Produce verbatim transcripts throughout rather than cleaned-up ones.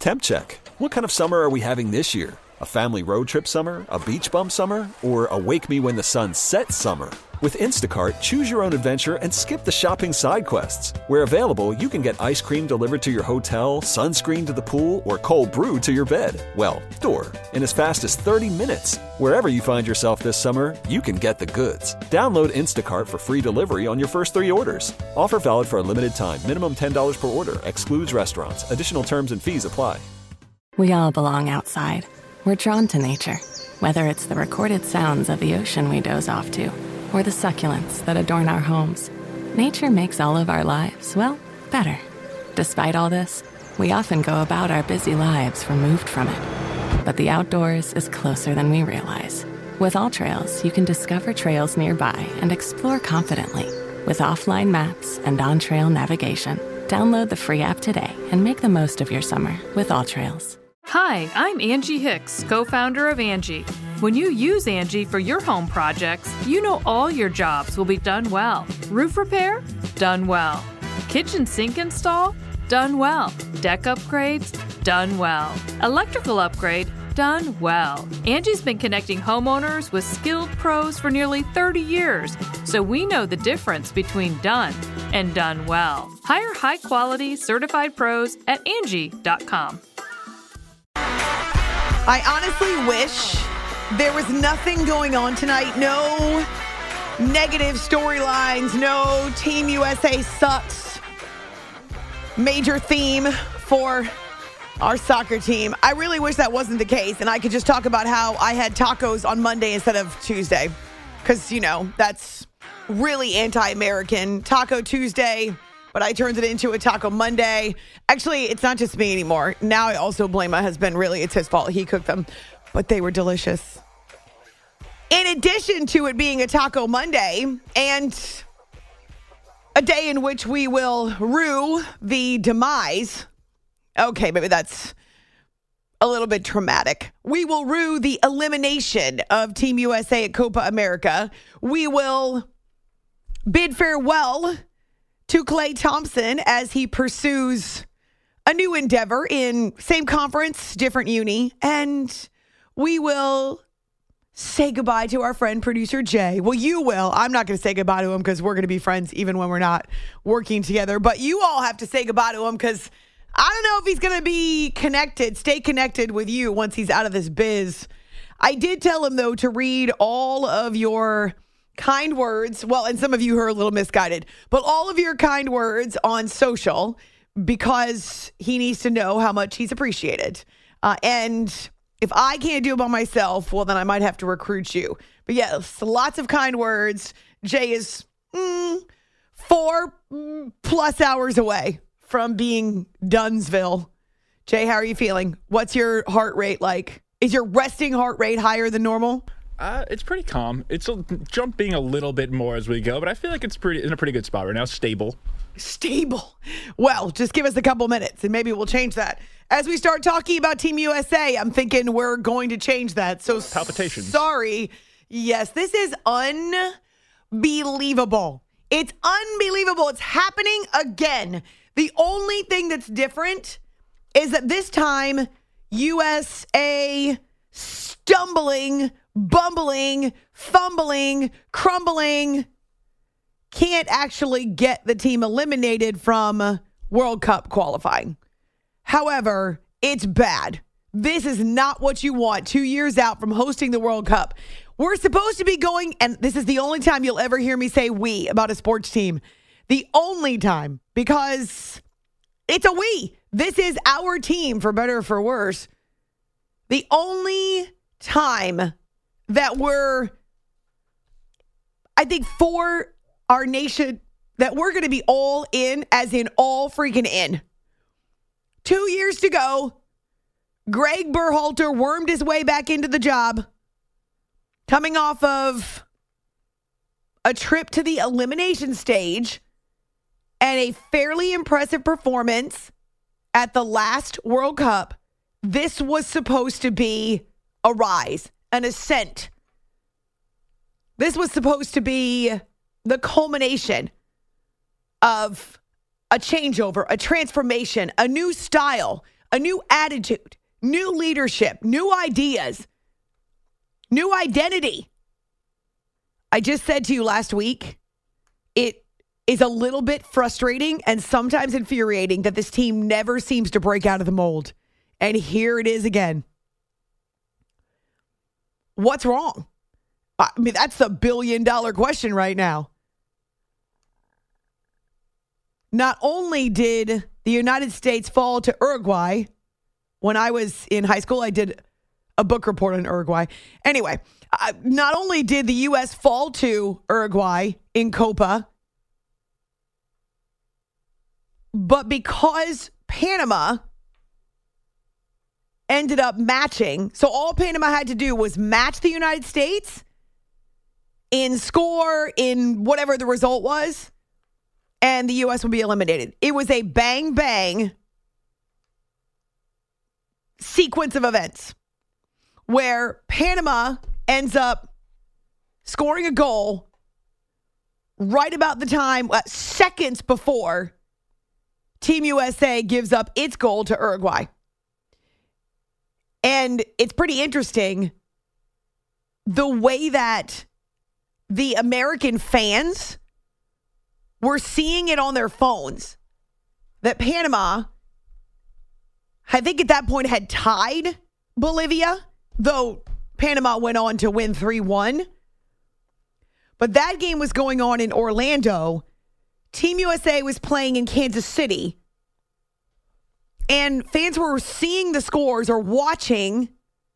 Temp check. What kind of summer are we having this year? A family road trip summer? A beach bum summer? Or a wake me when the sun sets summer? With Instacart, choose your own adventure and skip the shopping side quests. Where available, you can get ice cream delivered to your hotel, sunscreen to the pool, or cold brew to your bed. Well, door. In as fast as thirty minutes. Wherever you find yourself this summer, you can get the goods. Download Instacart for free delivery on your first three orders. Offer valid for a limited time. Minimum ten dollars per order. Excludes restaurants. Additional terms and fees apply. We all belong outside. We're drawn to nature. Whether it's the recorded sounds of the ocean we doze off to, or the succulents that adorn our homes. Nature makes all of our lives, well, better. Despite all this, we often go about our busy lives removed from it. But the outdoors is closer than we realize. With AllTrails, you can discover trails nearby and explore confidently. With offline maps and on-trail navigation, download the free app today and make the most of your summer with AllTrails. Hi, I'm Angie Hicks, co-founder of Angie. When you use Angie for your home projects, you know all your jobs will be done well. Roof repair? Done well. Kitchen sink install? Done well. Deck upgrades? Done well. Electrical upgrade? Done well. Angie's been connecting homeowners with skilled pros for nearly thirty years, so we know the difference between done and done well. Hire high-quality, certified pros at Angie dot com. I honestly wish there was nothing going on tonight. No negative storylines. No Team U S A sucks. Major theme for our soccer team. I really wish that wasn't the case, and I could just talk about how I had tacos on Monday instead of Tuesday. Because, you know, that's really anti-American. Taco Tuesday, but I turned it into a Taco Monday. Actually, it's not just me anymore. Now I also blame my husband. Really, it's his fault. He cooked them, but they were delicious. In addition to it being a Taco Monday and a day in which we will rue the demise. Okay, maybe that's a little bit traumatic. We will rue the elimination of Team U S A at Copa America. We will bid farewell to Klay Thompson as he pursues a new endeavor in same conference, different uni. And we will say goodbye to our friend, producer Jay. Well, you will. I'm not going to say goodbye to him because we're going to be friends even when we're not working together. But you all have to say goodbye to him because I don't know if he's going to be connected, stay connected with you once he's out of this biz. I did tell him, though, to read all of your kind words. Well, and some of you are a little misguided, but all of your kind words on social because he needs to know how much he's appreciated. Uh, and if I can't do it by myself, well, then I might have to recruit you. But yes, lots of kind words. Jay is mm, four plus hours away from being Dunsville. Jay, how are you feeling? What's your heart rate like? Is your resting heart rate higher than normal? Uh, it's pretty calm. It's a, jumping a little bit more as we go, but I feel like it's pretty in a pretty good spot right now. Stable. Stable. Well, just give us a couple minutes and maybe we'll change that. As we start talking about Team U S A, I'm thinking we're going to change that. So palpitations. Sorry. Yes, this is unbelievable. It's unbelievable. It's happening again. The only thing that's different is that this time U S A stumbling, bumbling, fumbling, crumbling, can't actually get the team eliminated from World Cup qualifying. However, it's bad. This is not what you want two years out from hosting the World Cup. We're supposed to be going, and this is the only time you'll ever hear me say we about a sports team. The only time, because it's a we. This is our team, for better or for worse. The only time that we're, I think, for our nation, that we're going to be all in, as in all freaking in. Two years to go, Greg Berhalter wormed his way back into the job, coming off of a trip to the elimination stage and a fairly impressive performance at the last World Cup. This was supposed to be a rise, an ascent. This was supposed to be the culmination of a changeover, a transformation, a new style, a a new attitude, new leadership, new ideas, new identity. I just said to you last week, it is a little bit frustrating and sometimes infuriating that this team never seems to break out of the mold. And here it is again. What's wrong? I mean, that's the billion dollar question right now. Not only did the United States fall to Uruguay, when I was in high school, I did a book report on Uruguay. Anyway, uh, not only did the U S fall to Uruguay in Copa, but because Panama ended up matching, so all Panama had to do was match the United States in score, in whatever the result was, and the U S would be eliminated. It was a bang-bang sequence of events where Panama ends up scoring a goal right about the time, uh, seconds before Team U S A gives up its goal to Uruguay. And it's pretty interesting the way that the American fans were seeing it on their phones. That Panama, I think at that point, had tied Bolivia, though Panama went on to win three one. But that game was going on in Orlando. Team U S A was playing in Kansas City. And fans were seeing the scores or watching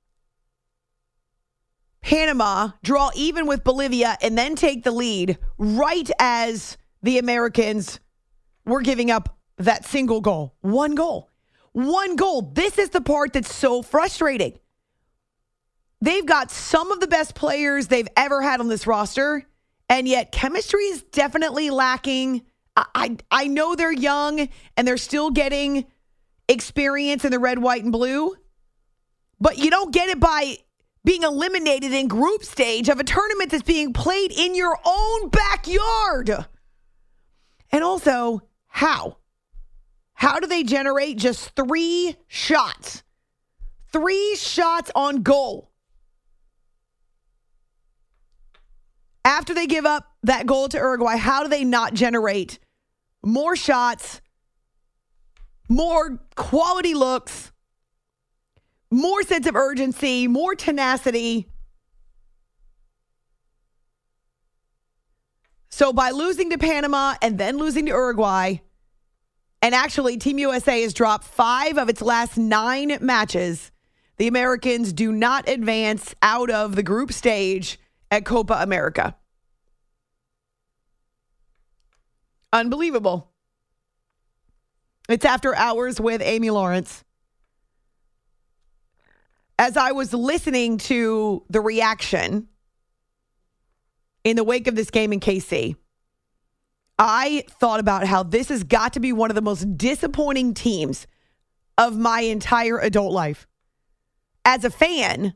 Panama draw even with Bolivia and then take the lead right as the Americans were giving up that single goal. One goal. One goal. This is the part that's so frustrating. They've got some of the best players they've ever had on this roster, and yet chemistry is definitely lacking. I, I, I know they're young and they're still getting experience in the red, white, and blue, but you don't get it by being eliminated in group stage of a tournament that's being played in your own backyard. And also, how? How do they generate just three shots? Three shots on goal. After they give up that goal to Uruguay, how do they not generate more shots, more quality looks, more sense of urgency, more tenacity? So by losing to Panama and then losing to Uruguay, and actually Team U S A has dropped five of its last nine matches, the Americans do not advance out of the group stage at Copa America. Unbelievable. It's After Hours with Amy Lawrence. As I was listening to the reaction in the wake of this game in K C, I thought about how this has got to be one of the most disappointing teams of my entire adult life. As a fan,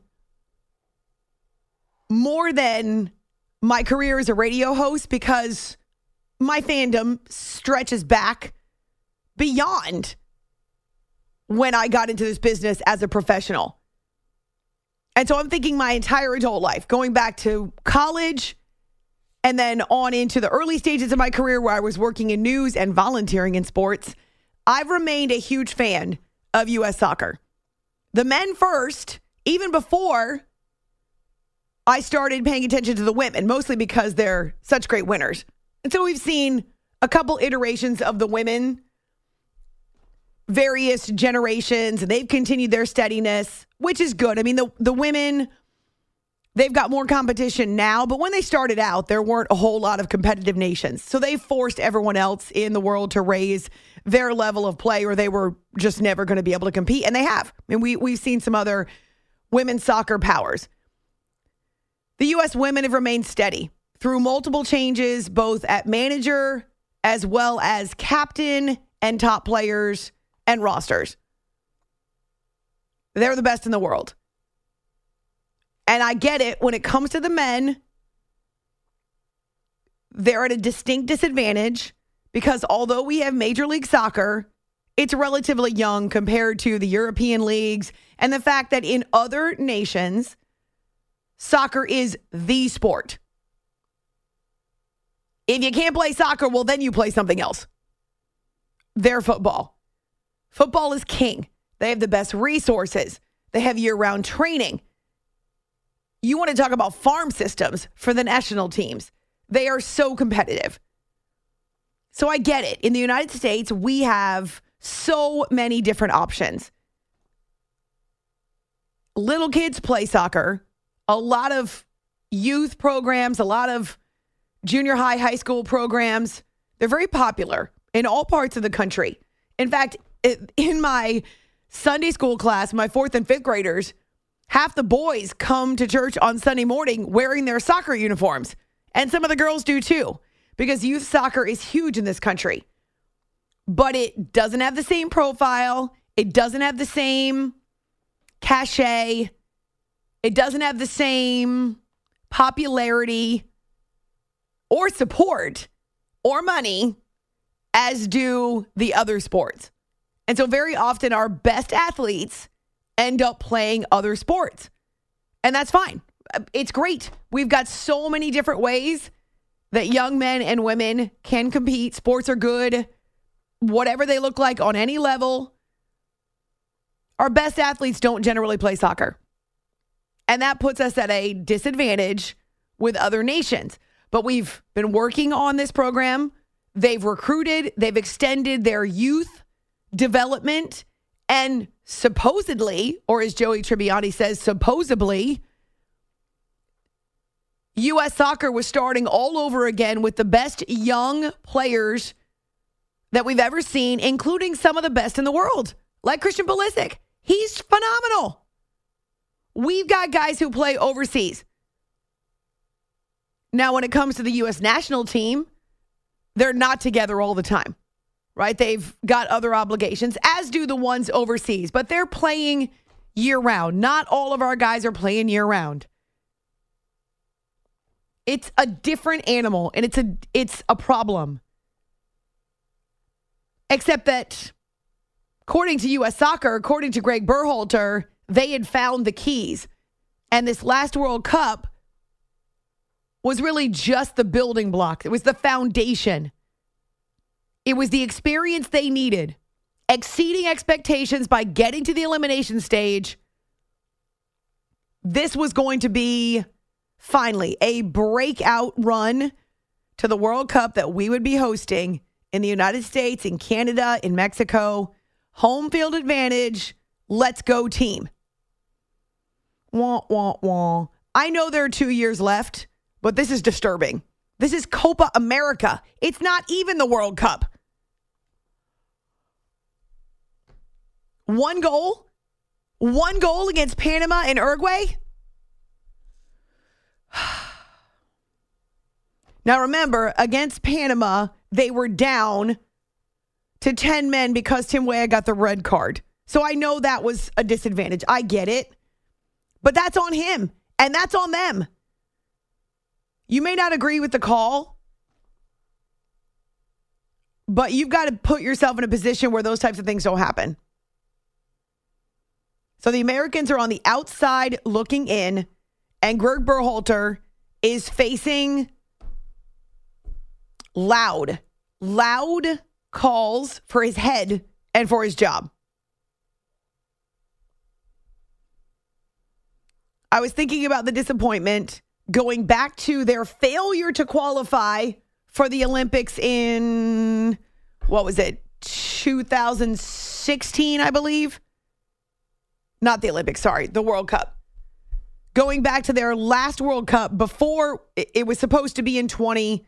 more than my career as a radio host, because my fandom stretches back beyond when I got into this business as a professional. And so I'm thinking my entire adult life, going back to college and then on into the early stages of my career where I was working in news and volunteering in sports, I've remained a huge fan of U S soccer. The men first, even before I started paying attention to the women, mostly because they're such great winners. And so we've seen a couple iterations of the women, various generations, and they've continued their steadiness, which is good. I mean, the, the women, they've got more competition now, but when they started out, there weren't a whole lot of competitive nations. So they forced everyone else in the world to raise their level of play, or they were just never going to be able to compete. And they have. I mean, we, we've seen some other women's soccer powers. The U S women have remained steady through multiple changes, both at manager as well as captain and top players and rosters. They're the best in the world. And I get it. When it comes to the men, they're at a distinct disadvantage because although we have Major League Soccer it's relatively young compared to the European leagues and the fact that in other nations, soccer is the sport. If you can't play soccer, well, then you play something else. They're football. Football is king. They have the best resources. They have year-round training. You want to talk about farm systems for the national teams. They are so competitive. So I get it. In the United States, we have so many different options. Little kids play soccer. A lot of youth programs, a lot of junior high, high school programs. They're very popular in all parts of the country. In fact, in my Sunday school class, my fourth and fifth graders, half the boys come to church on Sunday morning wearing their soccer uniforms. And some of the girls do too, because youth soccer is huge in this country. But it doesn't have the same profile. It doesn't have the same cachet. It doesn't have the same popularity or support or money as do the other sports. And so very often our best athletes end up playing other sports. And that's fine. It's great. We've got so many different ways that young men and women can compete. Sports are good, whatever they look like on any level. Our best athletes don't generally play soccer. And that puts us at a disadvantage with other nations. But we've been working on this program. They've recruited, they've extended their youth development, and supposedly, or as Joey Tribbiani says, supposedly, U S Soccer was starting all over again with the best young players that we've ever seen, including some of the best in the world, like Christian Pulisic. He's phenomenal. We've got guys who play overseas. Now, when it comes to the U S national team, they're not together all the time, right? They've got other obligations, as do the ones overseas, but they're playing year-round. Not all of our guys are playing year-round. It's a different animal, and it's a it's a problem. Except that, according to U S Soccer, according to Greg Berhalter, they had found the keys. And this last World Cup was really just the building block. It was the foundation. It was the experience they needed, exceeding expectations by getting to the elimination stage. This was going to be, finally, a breakout run to the World Cup that we would be hosting in the United States, in Canada, in Mexico. Home field advantage. Let's go, team. Wah, wah, wah. I know there are two years left, but this is disturbing. This is Copa America. It's not even the World Cup. One goal? One goal against Panama and Uruguay? Now remember, against Panama, they were down to ten men because Tim Weah got the red card. So I know that was a disadvantage. I get it. But that's on him, and that's on them. You may not agree with the call, but you've got to put yourself in a position where those types of things don't happen. So the Americans are on the outside looking in, and Greg Berhalter is facing loud, loud calls for his head and for his job. I was thinking about the disappointment going back to their failure to qualify for the Olympics in, what was it, two thousand sixteen, I believe? Not the Olympics, sorry, the World Cup. Going back to their last World Cup before it was supposed to be in twenty.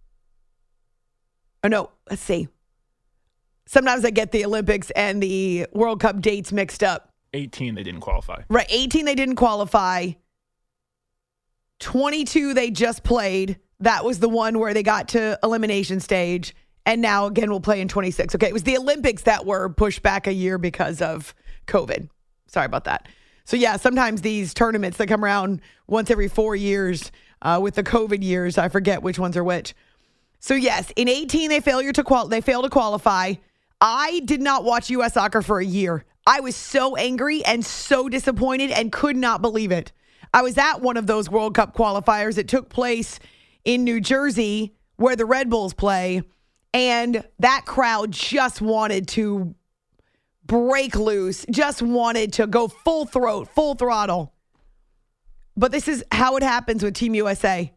Oh, no, let's see. Sometimes I get the Olympics and the World Cup dates mixed up. eighteen, they didn't qualify. Right, eighteen, they didn't qualify. twenty-two, they just played. That was the one where they got to elimination stage. And now, again, we'll play in twenty-six. Okay, it was the Olympics that were pushed back a year because of COVID. Sorry about that. So, yeah, sometimes these tournaments that come around once every four years uh, with the COVID years, I forget which ones are which. So, yes, in eighteen, they failure to qual- they fail to qualify. I did not watch U S soccer for a year. I was so angry and so disappointed and could not believe it. I was at one of those World Cup qualifiers. It took place in New Jersey where the Red Bulls play, and that crowd just wanted to break loose, just wanted to go full throat, full throttle. But this is how it happens with Team U S A.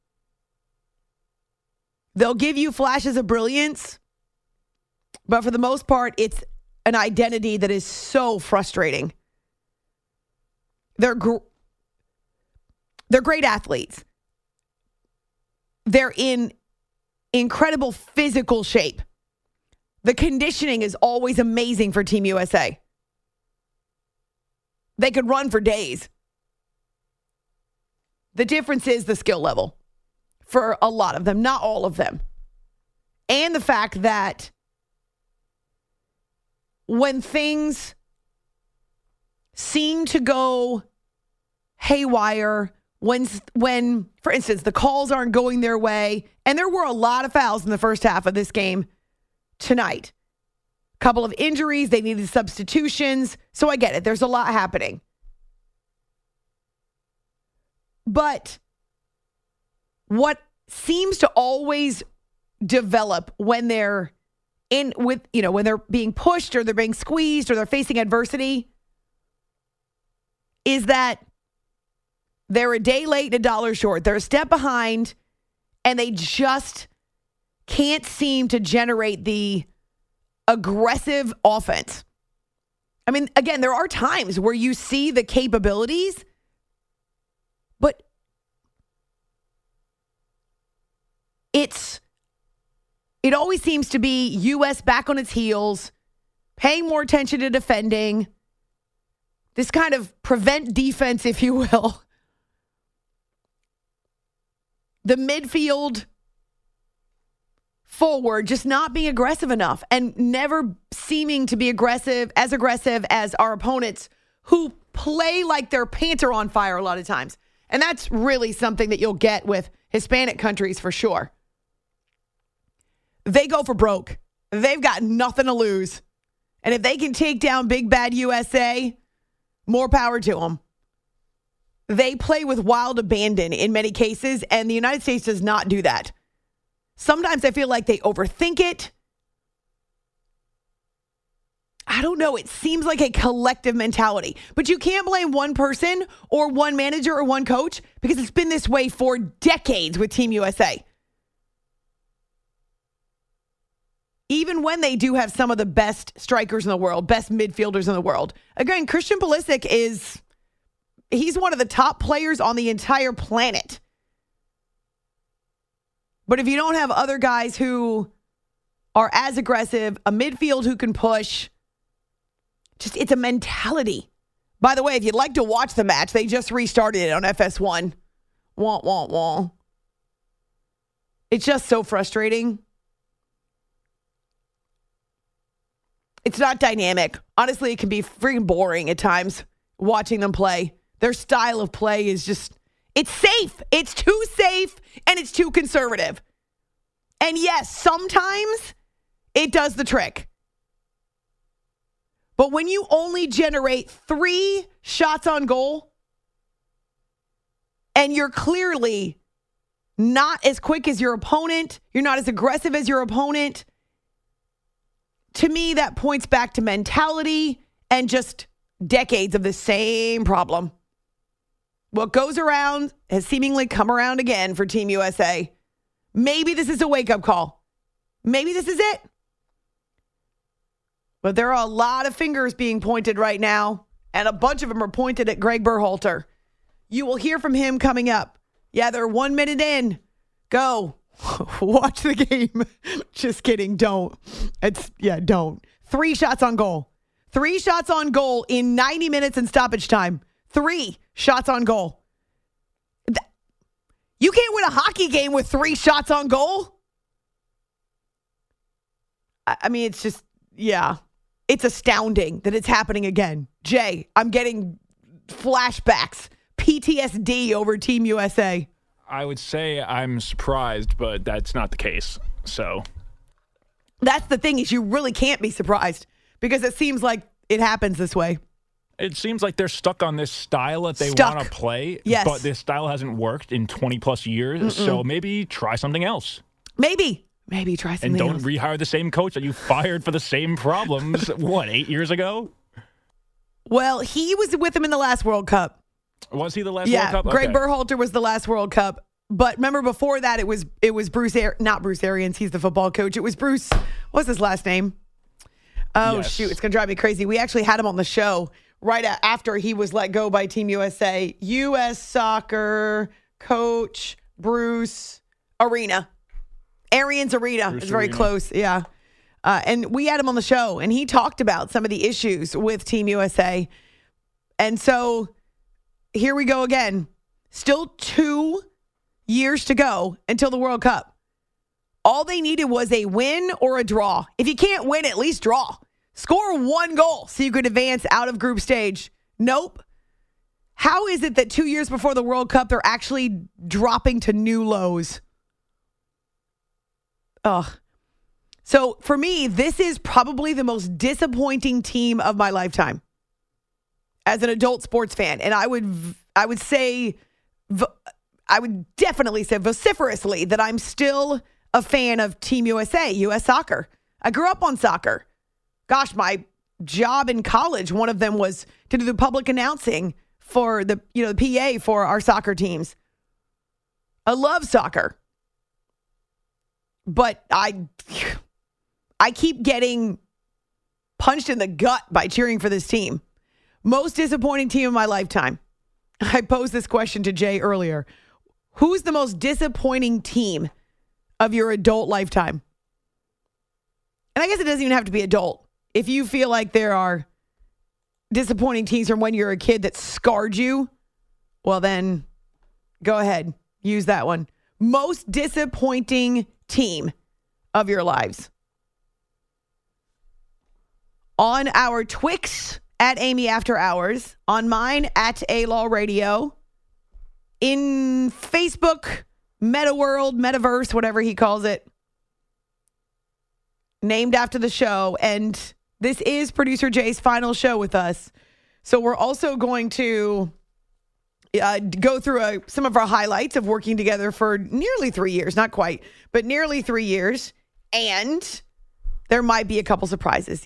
They'll give you flashes of brilliance, but for the most part, it's an identity that is so frustrating. They're gr- they're great athletes. They're in incredible physical shape. The conditioning is always amazing for Team U S A. They could run for days. The difference is the skill level for a lot of them, not all of them. And the fact that when things seem to go haywire, when, when, for instance, the calls aren't going their way, and there were a lot of fouls in the first half of this game tonight. A couple of injuries, they needed substitutions, so I get it. There's a lot happening. But what seems to always develop when they're in with, you know, when they're being pushed or they're being squeezed or they're facing adversity is that they're a day late and a dollar short. They're a step behind and they just can't seem to generate the aggressive offense. I mean, again, there are times where you see the capabilities, but it's, it always seems to be U S back on its heels, paying more attention to defending, this kind of prevent defense, if you will. The midfield forward just not being aggressive enough and never seeming to be aggressive, as aggressive as our opponents who play like their pants are on fire a lot of times. And that's really something that you'll get with Hispanic countries for sure. They go for broke. They've got nothing to lose. And if they can take down big bad U S A, more power to them. They play with wild abandon in many cases, and the United States does not do that. Sometimes I feel like they overthink it. I don't know. It seems like a collective mentality. But you can't blame one person or one manager or one coach because it's been this way for decades with Team U S A. Even when they do have some of the best strikers in the world, best midfielders in the world. Again, Christian Pulisic is, he's one of the top players on the entire planet. But if you don't have other guys who are as aggressive, a midfield who can push, just it's a mentality. By the way, if you'd like to watch the match, they just restarted it on F S one. Wah, wah, wah. It's just so frustrating. It's not dynamic. Honestly, it can be freaking boring at times watching them play. Their style of play is just, it's safe. It's too safe and it's too conservative. And yes, sometimes it does the trick. But when you only generate three shots on goal and you're clearly not as quick as your opponent, you're not as aggressive as your opponent, to me, that points back to mentality and just decades of the same problem. What goes around has seemingly come around again for Team U S A. Maybe this is a wake-up call. Maybe this is it. But there are a lot of fingers being pointed right now, and a bunch of them are pointed at Greg Berhalter. You will hear from him coming up. Yeah, they're one minute in. Go. Watch the game. Just kidding. Don't. It's, yeah, don't. Three shots on goal. Three shots on goal in ninety minutes in stoppage time. Three shots on goal. You can't win a hockey game with three shots on goal. I mean, it's just, yeah. It's astounding that it's happening again. Jay, I'm getting flashbacks, P T S D over Team U S A. I would say I'm surprised, but that's not the case. So, That's the thing, is you really can't be surprised because it seems like it happens this way. It seems like they're stuck on this style that they Stuck. want to play, Yes. but this style hasn't worked in twenty plus years, Mm-mm. so maybe try something else. Maybe. Maybe try something And don't else. rehire the same coach that you fired for the same problems, what, eight years ago? Well, he was with him in the last World Cup. Was he the last Yeah, World Cup? Greg Okay. Berhalter was the last World Cup. But remember, before that, it was it was Bruce, Ar- not Bruce Arians. He's the football coach. It was Bruce. What's his last name? Oh, Yes. shoot. It's going to drive me crazy. We actually had him on the show right a- after he was let go by Team U S A. U S Soccer coach Bruce Arena. Arians Arena. Bruce It's very Arena. close. Yeah. Uh, and we had him on the show, and he talked about some of the issues with Team U S A. And so here we go again. Still two years to go until the World Cup. All they needed was a win or a draw. If you can't win, at least draw. Score one goal so you could advance out of group stage. Nope. How is it that two years before the World Cup, they're actually dropping to new lows? Ugh. So for me, this is probably the most disappointing team of my lifetime as an adult sports fan. And I would, I would say, I would definitely say vociferously that I'm still a fan of Team U S A, U S Soccer. I grew up on soccer. Gosh, my job in college, one of them was to do the public announcing for the, you know, the P A for our soccer teams. I love soccer. But I I keep getting punched in the gut by cheering for this team. Most disappointing team of my lifetime. I posed this question to Jay earlier. Who's the most disappointing team of your adult lifetime? And I guess it doesn't even have to be adult. If you feel like there are disappointing teams from when you're a kid that scarred you, well then, go ahead. Use that one. Most disappointing team of your lives. On our Twix at Amy After Hours, on mine at A-Law Radio, in Facebook, Meta World, Metaverse, whatever he calls it, named after the show. And this is Producer Jay's final show with us. So we're also going to uh, go through a, some of our highlights of working together for nearly three years. Not quite, but nearly three years. And there might be a couple surprises.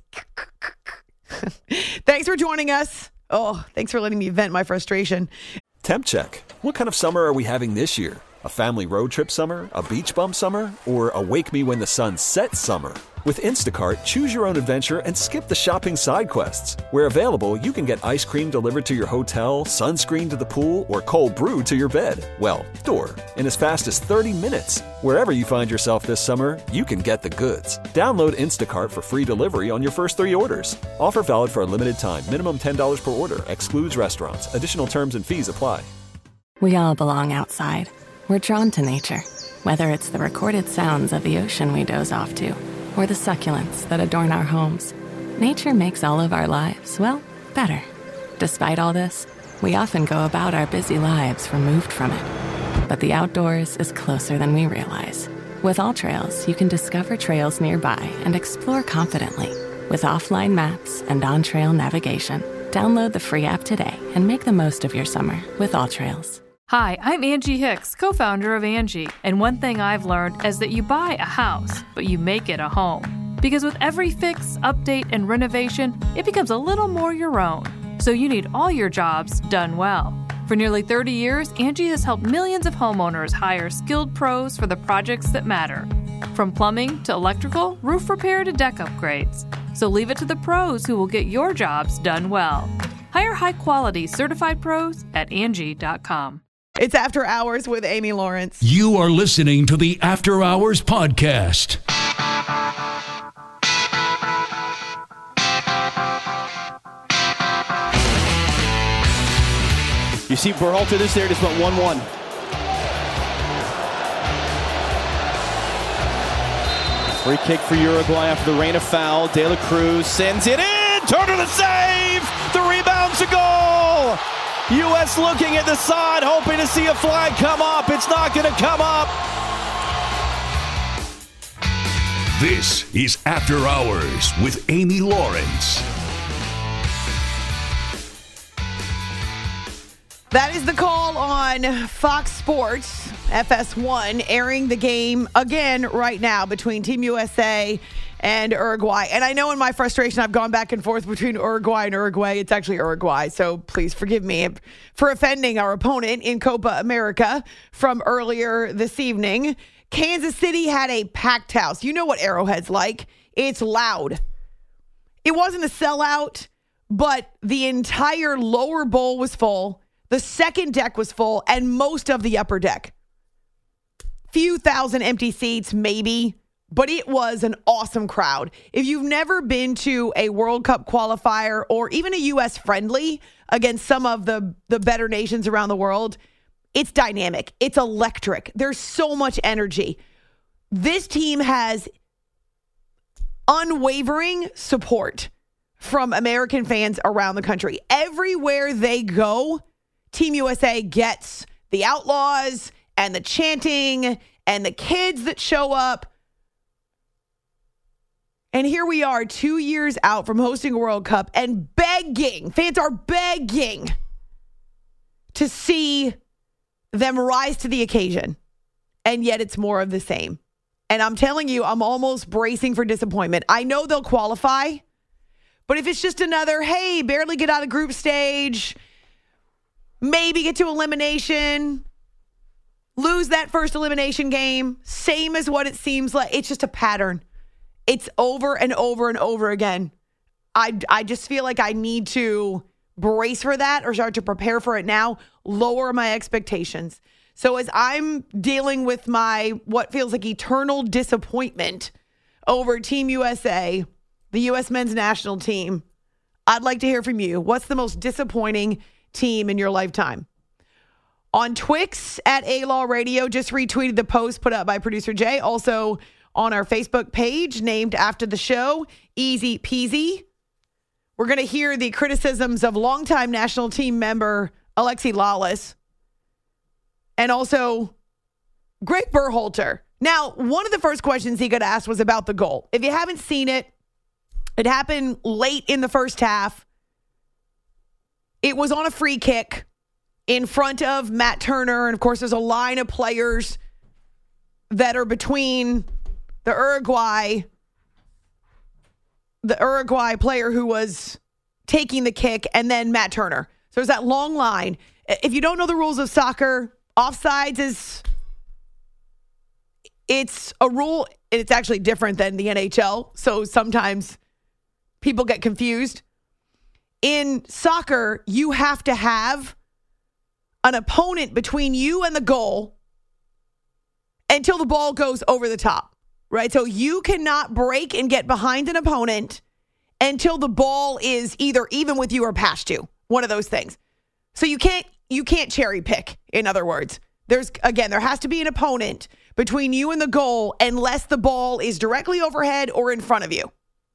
Thanks for joining us. Oh, thanks for letting me vent my frustration. Temp check. What kind of summer are we having this year? A family road trip summer? A beach bum summer? Or a wake me when the sun sets summer? With Instacart, choose your own adventure and skip the shopping side quests. Where available, you can get ice cream delivered to your hotel, sunscreen to the pool, or cold brew to your bed. Well, door. In as fast as thirty minutes. Wherever you find yourself this summer, you can get the goods. Download Instacart for free delivery on your first three orders. Offer valid for a limited time. Minimum ten dollars per order. Excludes restaurants. Additional terms and fees apply. We all belong outside. We're drawn to nature, whether it's the recorded sounds of the ocean we doze off to, or the succulents that adorn our homes. Nature makes all of our lives, well, better. Despite all this, we often go about our busy lives removed from it. But the outdoors is closer than we realize. With AllTrails, you can discover trails nearby and explore confidently. With offline maps and on-trail navigation, download the free app today and make the most of your summer with AllTrails. Hi, I'm Angie Hicks, co-founder of Angie, and one thing I've learned is that you buy a house, but you make it a home. Because with every fix, update, and renovation, it becomes a little more your own. So you need all your jobs done well. For nearly thirty years, Angie has helped millions of homeowners hire skilled pros for the projects that matter. From plumbing to electrical, roof repair to deck upgrades. So leave it to the pros who will get your jobs done well. Hire high-quality certified pros at Angie dot com. It's After Hours with Amy Lawrence. You are listening to the After Hours Podcast. You see Berhalter this there, just went one one. Free kick for Uruguay after the rain of foul. De La Cruz sends it in. Turner the save. The rebound's a goal. U S looking at the side, hoping to see a flag come up. It's not going to come up. This is After Hours with Amy Lawrence. That is the call on Fox Sports, F S one, airing the game again right now between Team U S A and Uruguay. And I know in my frustration, I've gone back and forth between Uruguay and Uruguay. It's actually Uruguay, so please forgive me for offending our opponent in Copa America from earlier this evening. Kansas City had a packed house. You know what Arrowhead's like. It's loud. It wasn't a sellout, but the entire lower bowl was full. The second deck was full, and most of the upper deck. Few thousand empty seats, maybe, but it was an awesome crowd. If you've never been to a World Cup qualifier or even a U S friendly against some of the, the better nations around the world, it's dynamic. It's electric. There's so much energy. This team has unwavering support from American fans around the country. Everywhere they go, Team U S A gets the Outlaws and the chanting and the kids that show up. And here we are two years out from hosting a World Cup and begging, fans are begging to see them rise to the occasion. And yet it's more of the same. And I'm telling you, I'm almost bracing for disappointment. I know they'll qualify, but if it's just another, hey, barely get out of group stage, maybe get to elimination, lose that first elimination game, same as what it seems like. It's just a pattern. It's over and over and over again. I, I just feel like I need to brace for that or start to prepare for it now, lower my expectations. So as I'm dealing with my what feels like eternal disappointment over Team U S A, the U S men's national team, I'd like to hear from you. What's the most disappointing team in your lifetime? On Twix at A-Law Radio, just retweeted the post put up by producer Jay. Also on our Facebook page named after the show, Easy Peasy. We're going to hear the criticisms of longtime national team member Alexi Lalas and also Greg Berhalter. Now, one of the first questions he got asked was about the goal. If you haven't seen it, it happened late in the first half. It was on a free kick in front of Matt Turner. And, of course, there's a line of players that are between the Uruguay, the Uruguay player who was taking the kick, and then Matt Turner. So there's that long line. If you don't know the rules of soccer, offsides is, it's a rule, and it's actually different than the N H L. So sometimes people get confused. In soccer, you have to have an opponent between you and the goal until the ball goes over the top, right? So you cannot break and get behind an opponent until the ball is either even with you or past you, one of those things. So you can't you can't cherry pick, in other words. There's again, there has to be an opponent between you and the goal unless the ball is directly overhead or in front of you.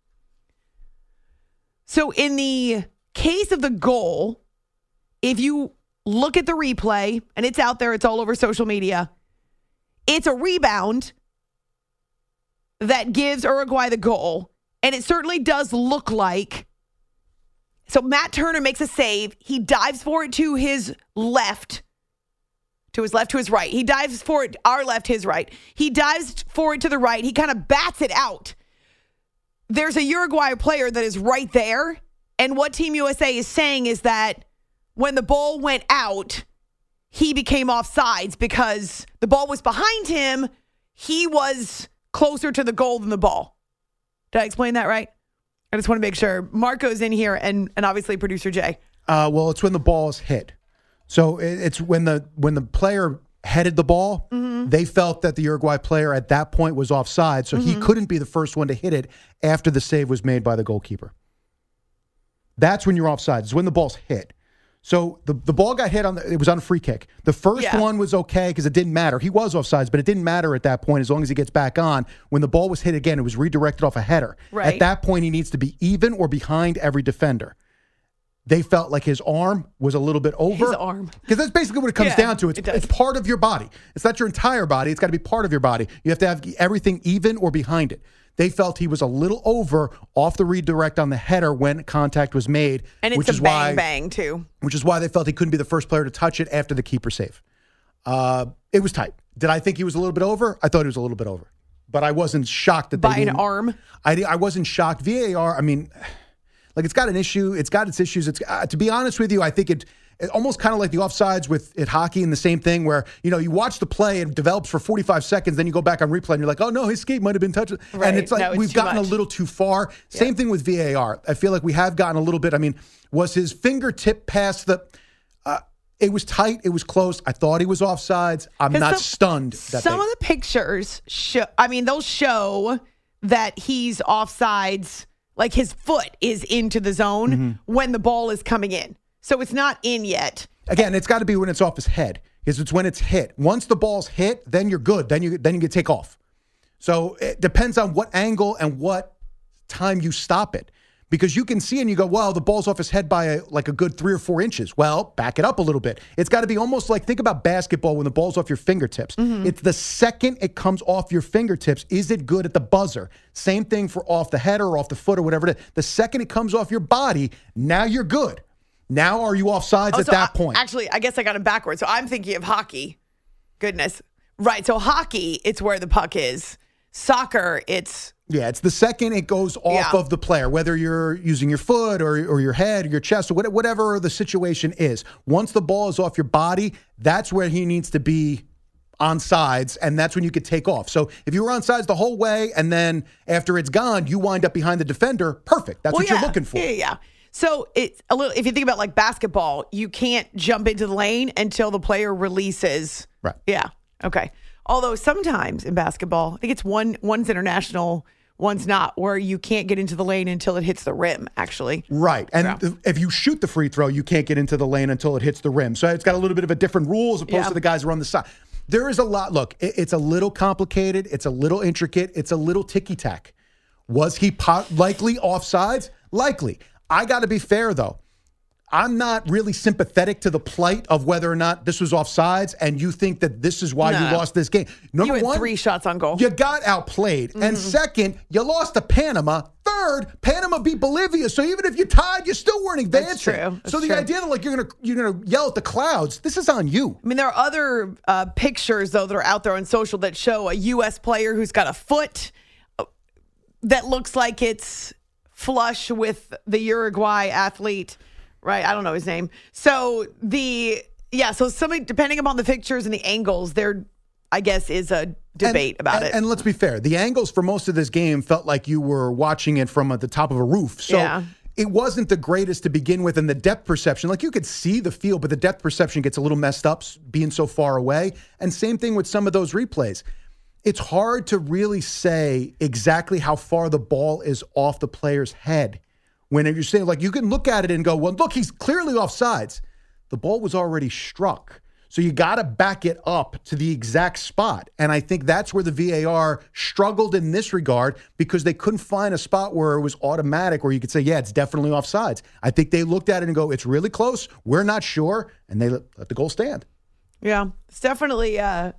So in the case of the goal, if you look at the replay, and it's out there, it's all over social media, it's a rebound that gives Uruguay the goal, and it certainly does look like. So Matt Turner makes a save. He dives for it to his left, to his left, to his right. He dives for it, our left, his right. He dives for it to the right. He kind of bats it out. There's a Uruguay player that is right there. And what Team U S A is saying is that when the ball went out, he became offsides because the ball was behind him. He was closer to the goal than the ball. Did I explain that right? I just want to make sure. Marco's in here and, and obviously producer Jay. Uh, well, it's when the ball is hit. So it, it's when the when the player headed the ball, mm-hmm. they felt that the Uruguay player at that point was offside, so mm-hmm. he couldn't be the first one to hit it after the save was made by the goalkeeper. That's when you're offside. It's when the ball's hit. So the, the ball got hit on the, it was on a free kick. The first yeah. one was okay because it didn't matter. He was offsides, but it didn't matter at that point as long as he gets back on. When the ball was hit again, it was redirected off a header. Right. At that point, he needs to be even or behind every defender. They felt like his arm was a little bit over. His arm. Because that's basically what it comes yeah, down to. It's, it it's part of your body. It's not your entire body. It's got to be part of your body. You have to have everything even or behind it. they felt he was a little over off the redirect on the header when contact was made. And it's which a is bang why, bang too. Which is why they felt he couldn't be the first player to touch it after the keeper save. Uh, it was tight. Did I think he was a little bit over? I thought he was a little bit over. But I wasn't shocked that they By an didn't. arm? I, I wasn't shocked. V A R, I mean, like it's got an issue. It's got its issues. It's uh, to be honest with you, I think it, it almost kind of like the offsides with at hockey and the same thing where, you know, you watch the play and it develops for forty-five seconds, then you go back on replay and you're like, oh, no, his skate might have been touched. Right. And it's like No, it's we've too gotten much. a little too far. Same Yeah. thing with V A R. I feel like we have gotten a little bit. I mean, was his fingertip past the uh, – it was tight. It was close. I thought he was offsides. I'm 'Cause not some- stunned. That Some they, of the pictures show, I mean, they'll show that he's offsides, like his foot is into the zone Mm-hmm. when the ball is coming in. So it's not in yet. Again, it's got to be when it's off his head, because it's when it's hit. Once the ball's hit, then you're good. Then you then you can take off. So it depends on what angle and what time you stop it, because you can see and you go, well, the ball's off his head by a, like a good three or four inches. Well, back it up a little bit. It's got to be almost like, think about basketball when the ball's off your fingertips. Mm-hmm. It's the second it comes off your fingertips, is it good at the buzzer? Same thing for off the head or off the foot or whatever it is. The second it comes off your body, now you're good. Now are you offsides Oh, at so that I- point? Actually, I guess I got it backwards. So I'm thinking of hockey. Goodness. Right. So hockey, it's where the puck is. Soccer, it's Yeah, it's the second it goes off Yeah. of the player, whether you're using your foot or, or your head or your chest or what- whatever the situation is. Once the ball is off your body, that's where he needs to be on sides, and that's when you could take off. So if you were on sides the whole way and then after it's gone, you wind up behind the defender, perfect. That's Well, what yeah. you're looking for. Yeah, yeah, yeah. So it's a little. If you think about like basketball, you can't jump into the lane until the player releases. Right. Yeah. Okay. Although sometimes in basketball, I think it's one one's international, one's not, where you can't get into the lane until it hits the rim. Actually. Right. And Yeah. th- if you shoot the free throw, you can't get into the lane until it hits the rim. So it's got a little bit of a different rule as opposed Yeah. to the guys who are on the side. There is a lot. Look, it, it's a little complicated. It's a little intricate. It's a little ticky-tack. Was he po- likely offsides? Likely. I got to be fair, though. I'm not really sympathetic to the plight of whether or not this was offsides, and you think that this is why No. you lost this game. Number You had one, three shots on goal. you got outplayed. And second, you lost to Panama. Third, Panama beat Bolivia. So even if you tied, you still weren't advancing. true. That's so the true. idea that like you're gonna you're gonna yell at the clouds, this is on you. I mean, there are other uh, pictures, though, that are out there on social that show a U S player who's got a foot uh, that looks like it's flush with the Uruguay athlete, right? I don't know his name. So the, yeah, so somebody, depending upon the pictures and the angles, there, I guess, is a debate and, about and, it. And let's be fair, the angles for most of this game felt like you were watching it from at the top of a roof. So Yeah. it wasn't the greatest to begin with, and the depth perception, like you could see the field, but the depth perception gets a little messed up being so far away. And same thing with some of those replays. It's hard to really say exactly how far the ball is off the player's head. When you're saying, like, you can look at it and go, well, look, he's clearly offsides. The ball was already struck. So you got to back it up to the exact spot. And I think that's where the V A R struggled in this regard, because they couldn't find a spot where it was automatic, where you could say, yeah, it's definitely offsides. I think they looked at it and go, it's really close. We're not sure. And they let, let the goal stand. Yeah, it's definitely uh,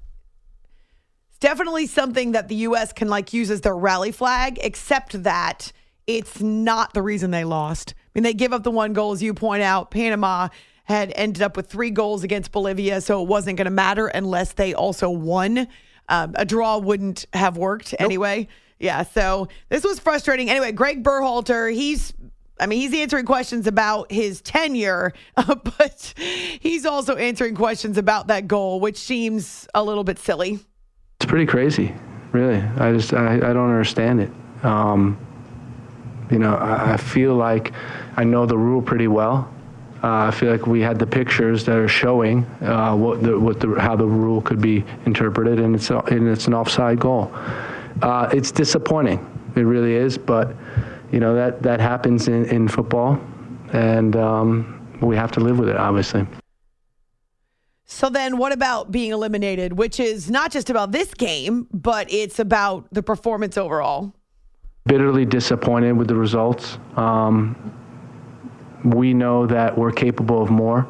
it's definitely something that the U S can like use as their rally flag, except that it's not the reason they lost. I mean, they give up the one goal, as you point out. Panama had ended up with three goals against Bolivia, so it wasn't going to matter unless they also won. Um, a draw wouldn't have worked anyway. Yeah, so this was frustrating. Anyway, Greg Berhalter, he's I mean, he's answering questions about his tenure, uh, but he's also answering questions about that goal, which seems a little bit silly. It's pretty crazy, really. I just, I, I don't understand it. Um, you know, I, I feel like I know the rule pretty well. Uh, I feel like we had the pictures that are showing uh, what the, what the, how the rule could be interpreted, and it's, a, and it's an offside goal. Uh, it's disappointing. It really is, but you know, that, that happens in, in football, and um, we have to live with it, obviously. So then what about being eliminated, which is not just about this game, but it's about the performance overall? Bitterly disappointed with the results. Um, we know that we're capable of more,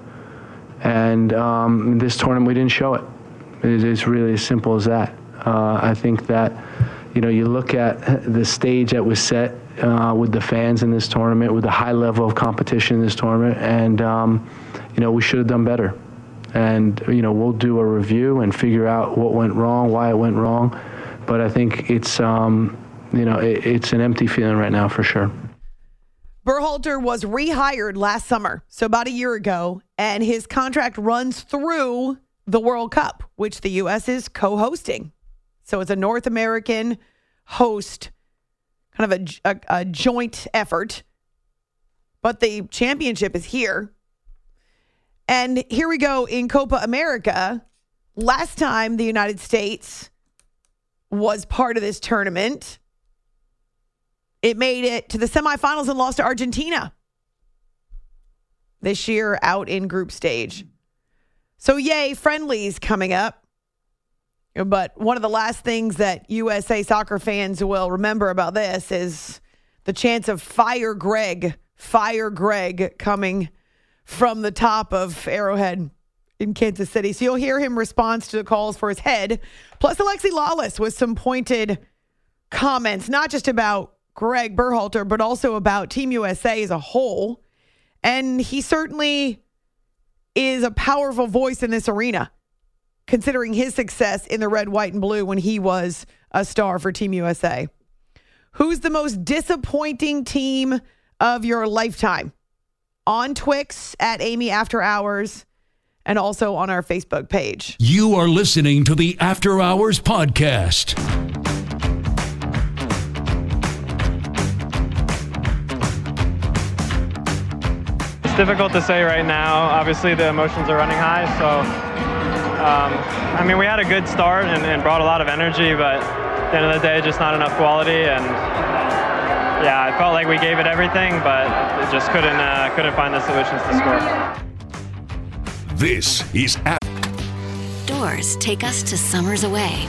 and um, in this tournament we didn't show it. It is really as simple as that. Uh, I think that you know, you look at the stage that was set uh, with the fans in this tournament, with the high level of competition in this tournament, and, um, you know, we should have done better. And, you know, we'll do a review and figure out what went wrong, why it went wrong. But I think it's, um, you know, it, it's an empty feeling right now for sure. Berhalter was rehired last summer, so about a year ago, and his contract runs through the World Cup, which the U S is co-hosting. So it's a North American host, kind of a, a, a joint effort. But the championship is here. And here we go in Copa America. Last time the United States was part of this tournament, it made it to the semifinals and lost to Argentina. This year out in group stage. So yay, friendlies coming up. But one of the last things that U S A soccer fans will remember about this is the chance of Fire Greg, Fire Greg coming from the top of Arrowhead in Kansas City. So you'll hear him respond to the calls for his head. Plus Alexi Lawless with some pointed comments, not just about Greg Berhalter, but also about Team U S A as a whole. And he certainly is a powerful voice in this arena, considering his success in the red, white, and blue when he was a star for Team U S A. Who's the most disappointing team of your lifetime? On Twix at Amy After Hours and also on our Facebook page. You are listening to the After Hours Podcast. It's difficult to say right now. Obviously, the emotions are running high, so Um, I mean, we had a good start and, and brought a lot of energy, but at the end of the day, just not enough quality. And yeah, I felt like we gave it everything, but it just couldn't uh, couldn't find the solutions to score. This is App. Doors take us to summers away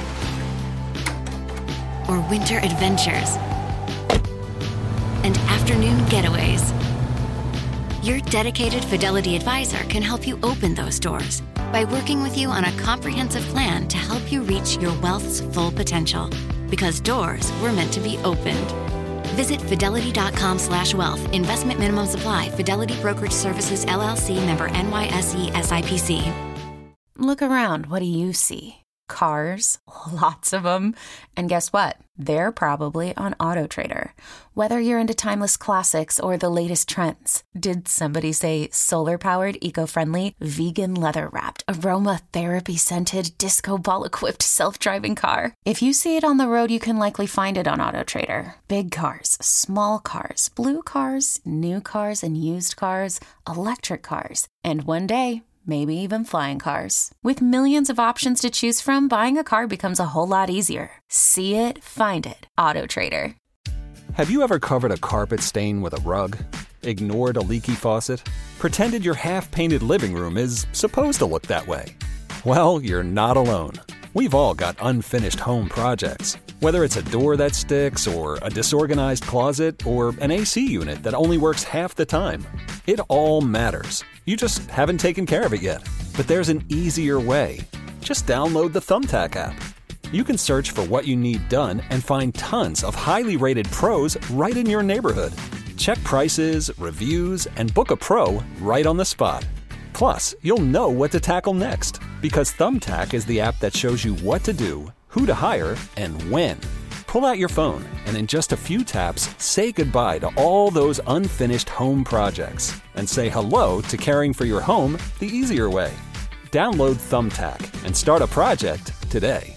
or winter adventures and afternoon getaways. Your dedicated Fidelity advisor can help you open those doors by working with you on a comprehensive plan to help you reach your wealth's full potential. Because doors were meant to be opened. Visit fidelity.com slash wealth. Investment minimum supply. Fidelity Brokerage Services, L L C, member N Y S E S I P C. Look around. What do you see? Cars, lots of them. And guess what? They're probably on AutoTrader. Whether you're into timeless classics or the latest trends. Did somebody say solar-powered, eco-friendly, vegan leather-wrapped, aromatherapy-scented, disco ball-equipped self-driving car? If you see it on the road, you can likely find it on AutoTrader. Big cars, small cars, blue cars, new cars and used cars, electric cars, and one day, maybe even flying cars. With millions of options to choose from, buying a car becomes a whole lot easier. See it, find it. AutoTrader. Have you ever covered a carpet stain with a rug? Ignored a leaky faucet? Pretended your half-painted living room is supposed to look that way? Well, you're not alone. We've all got unfinished home projects. Whether it's a door that sticks, or a disorganized closet, or an A C unit that only works half the time. It all matters. You just haven't taken care of it yet. But there's an easier way. Just download the Thumbtack app. You can search for what you need done and find tons of highly rated pros right in your neighborhood. Check prices, reviews, and book a pro right on the spot. Plus, you'll know what to tackle next, because Thumbtack is the app that shows you what to do, who to hire, and when. Pull out your phone and in just a few taps, say goodbye to all those unfinished home projects and say hello to caring for your home the easier way. Download Thumbtack and start a project today.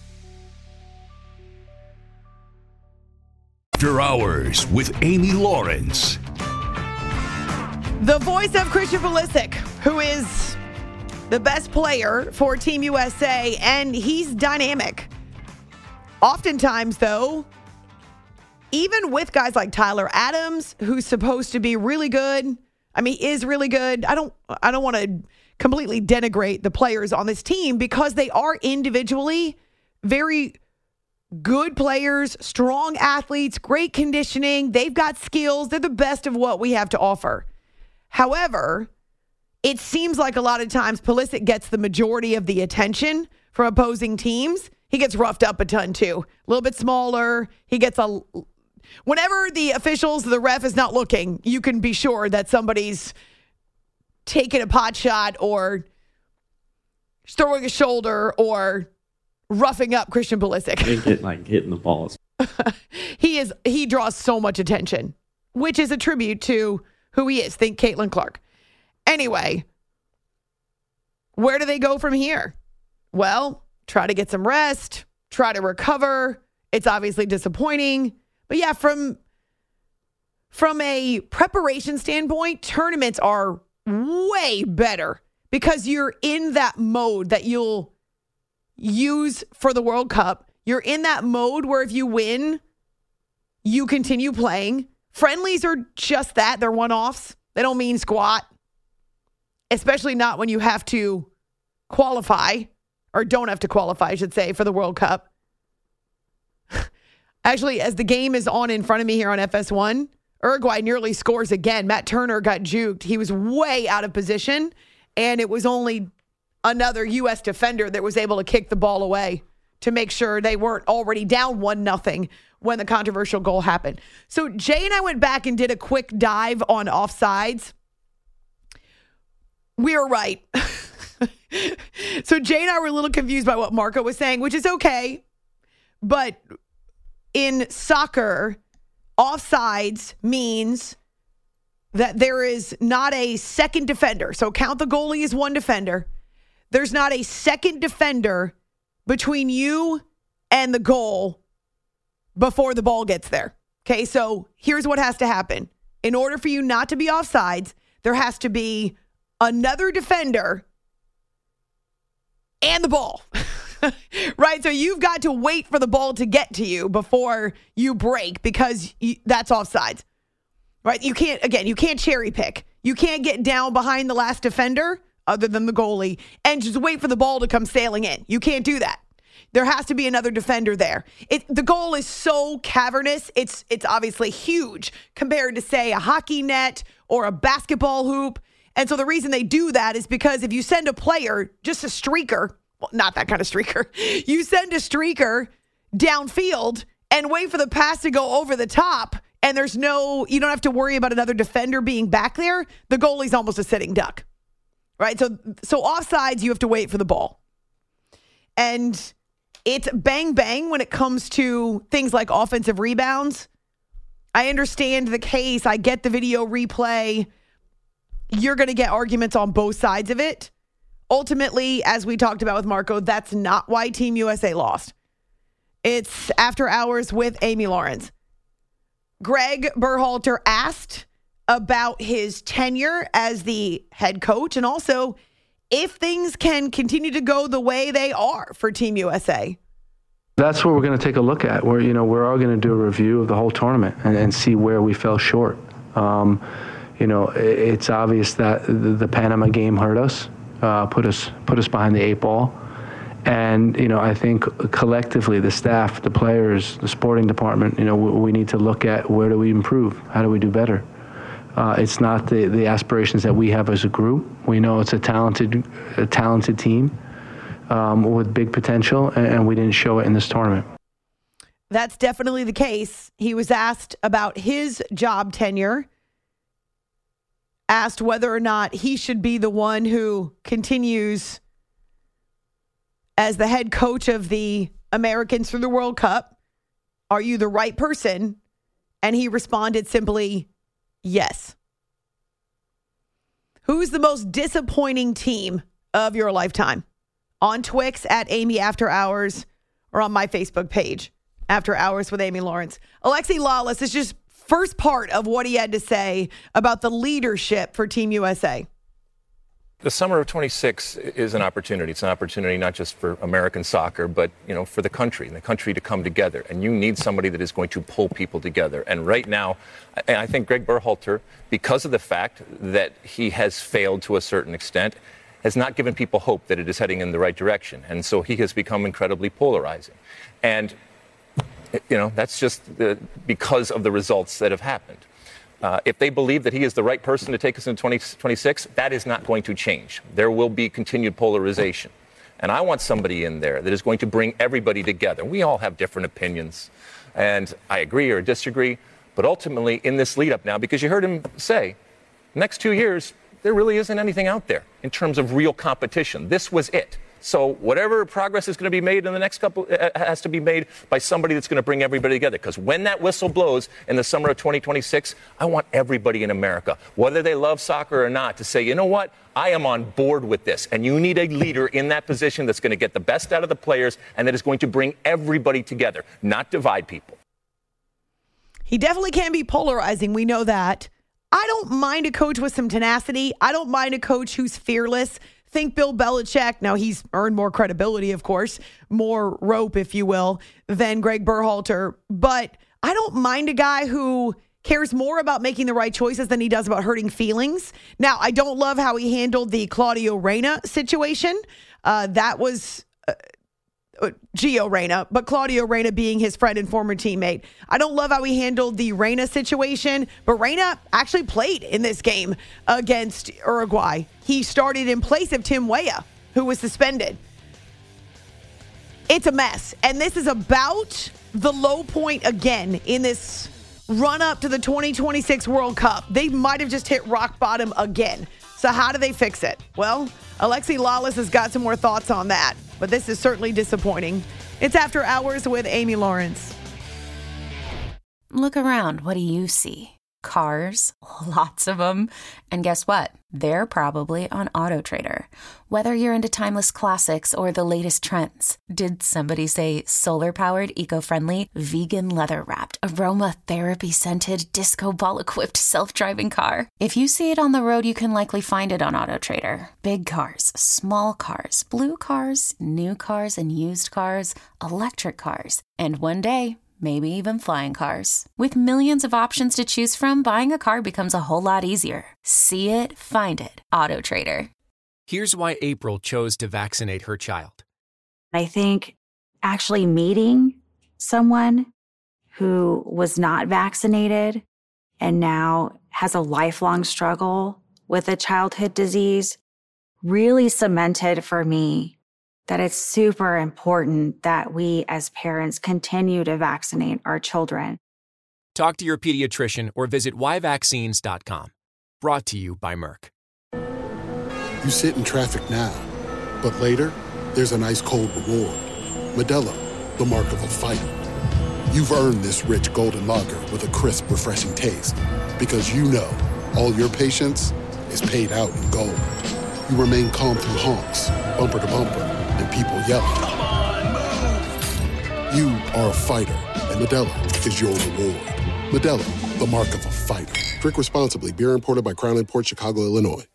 After Hours with Amy Lawrence. The voice of Christian Pulisic, who is the best player for Team U S A, and he's dynamic. Oftentimes, though, even with guys like Tyler Adams, who's supposed to be really good, I mean, is really good. I don't, I don't want to completely denigrate the players on this team because they are individually very good players, strong athletes, great conditioning. They've got skills. They're the best of what we have to offer. However, it seems like a lot of times Pulisic gets the majority of the attention from opposing teams. he gets roughed up a ton too. A little bit smaller. He gets a... Whenever the officials, the ref is not looking, you can be sure that somebody's taking a pot shot or throwing a shoulder or roughing up Christian Pulisic. They get like hitting the balls. he is. He draws so much attention, which is a tribute to who he is. Think Caitlin Clark. Anyway, where do they go from here? Well, try to get some rest, try to recover. It's obviously disappointing. But yeah, from, from a preparation standpoint, tournaments are way better because you're in that mode that you'll use for the World Cup. You're in that mode where if you win, you continue playing. Friendlies are just that. They're one-offs. They don't mean squat, especially not when you have to qualify, or don't have to qualify, I should say, for the World Cup. Actually, as the game is on in front of me here on F S one, Uruguay nearly scores again. Matt Turner got juked. He was way out of position, and it was only another U S defender that was able to kick the ball away to make sure they weren't already down one nothing when the controversial goal happened. So Jay and I went back and did a quick dive on offsides. We were right. So Jay and I were a little confused by what Marco was saying, which is okay. But in soccer, offsides means that there is not a second defender. So count the goalie as one defender. There's not a second defender between you and the goal before the ball gets there. Okay, so here's what has to happen. In order for you not to be offsides, there has to be another defender and the ball. Right? So you've got to wait for the ball to get to you before you break because you, that's offsides. Right? You can't, again, you can't cherry pick. You can't get down behind the last defender other than the goalie and just wait for the ball to come sailing in. You can't do that. There has to be another defender there. It, the goal is so cavernous. It's it's obviously huge compared to, say, a hockey net or a basketball hoop. And so the reason they do that is because if you send a player, just a streaker, well, not that kind of streaker, you send a streaker downfield and wait for the pass to go over the top, and there's no, you don't have to worry about another defender being back there. The goalie's almost a sitting duck. Right? So, so offsides, you have to wait for the ball. And it's bang, bang when it comes to things like offensive rebounds. I understand the case. I get the video replay. You're going to get arguments on both sides of it. Ultimately, as we talked about with Marco, that's not why Team U S A lost. It's After Hours with Amy Lawrence. Greg Berhalter asked about his tenure as the head coach and also if things can continue to go the way they are for Team U S A. That's what we're going to take a look at. We're, you know, we're all going to do a review of the whole tournament and, and see where we fell short. Um, you know, it's obvious that the, the Panama game hurt us, uh, put us put us behind the eight ball. And, you know, I think collectively, the staff, the players, the sporting department, you know, we, we need to look at where do we improve? How do we do better? Uh, it's not the, the aspirations that we have as a group. We know it's a talented, a talented team um, with big potential, and, and we didn't show it in this tournament. That's definitely the case. He was asked about his job tenure, asked whether or not he should be the one who continues as the head coach of the Americans through the World Cup. Are you the right person? And he responded simply, yes. Who's the most disappointing team of your lifetime? On Twix at Amy After Hours or on my Facebook page, After Hours with Amy Lawrence. Alexi Lalas is just first part of what he had to say about the leadership for Team U S A. The summer of twenty-six is an opportunity. It's an opportunity not just for American soccer, but, you know, for the country and the country to come together. And you need somebody that is going to pull people together. And right now, I think Greg Berhalter, because of the fact that he has failed to a certain extent, has not given people hope that it is heading in the right direction. And so he has become incredibly polarizing. And, you know, that's just the, because of the results that have happened. Uh, if they believe that he is the right person to take us into twenty twenty-six, that is not going to change. There will be continued polarization. And I want somebody in there that is going to bring everybody together. We all have different opinions, and I agree or disagree. But ultimately, in this lead up now, because you heard him say, next two years, there really isn't anything out there in terms of real competition. This was it. So whatever progress is going to be made in the next couple uh, has to be made by somebody that's going to bring everybody together. Because when that whistle blows in the summer of twenty twenty-six, I want everybody in America, whether they love soccer or not, to say, you know what? I am on board with this. And you need a leader in that position that's going to get the best out of the players and that is going to bring everybody together, not divide people. He definitely can be polarizing. We know that. I don't mind a coach with some tenacity. I don't mind a coach who's fearless. Think Bill Belichick. Now, he's earned more credibility, of course, more rope, if you will, than Greg Berhalter. But I don't mind a guy who cares more about making the right choices than he does about hurting feelings. Now, I don't love how he handled the Claudio Reyna situation. Uh, that was uh, Gio Reyna, but Claudio Reyna being his friend and former teammate. I don't love how he handled the Reyna situation, but Reyna actually played in this game against Uruguay. He started in place of Tim Weah, who was suspended. It's a mess, and this is about the low point again in this run-up to the twenty twenty-six World Cup. They might have just hit rock bottom again. So how do they fix it? Well, Alexi Lalas has got some more thoughts on that, but this is certainly disappointing. It's After Hours with Amy Lawrence. Look around. What do you see? Cars, lots of them. And guess what? They're probably on AutoTrader. Whether you're into timeless classics or the latest trends. Did somebody say solar-powered, eco-friendly, vegan leather-wrapped, aromatherapy-scented, disco ball-equipped self-driving car? If you see it on the road, you can likely find it on AutoTrader. Big cars, small cars, blue cars, new cars and used cars, electric cars. And one day, maybe even flying cars. With millions of options to choose from, buying a car becomes a whole lot easier. See it, find it. AutoTrader. Here's why April chose to vaccinate her child. I think actually meeting someone who was not vaccinated and now has a lifelong struggle with a childhood disease really cemented for me that it's super important that we as parents continue to vaccinate our children. Talk to your pediatrician or visit why vaccines dot com. Brought to you by Merck. You sit in traffic now, but later, there's an ice-cold reward. Modelo, the mark of a fighter. You've earned this rich golden lager with a crisp, refreshing taste. Because you know, all your patience is paid out in gold. You remain calm through honks, bumper to bumper, and people yelling. Come on, move! You are a fighter, and Modelo is your reward. Modelo, the mark of a fighter. Drink responsibly. Beer imported by Crown Imports, Chicago, Illinois.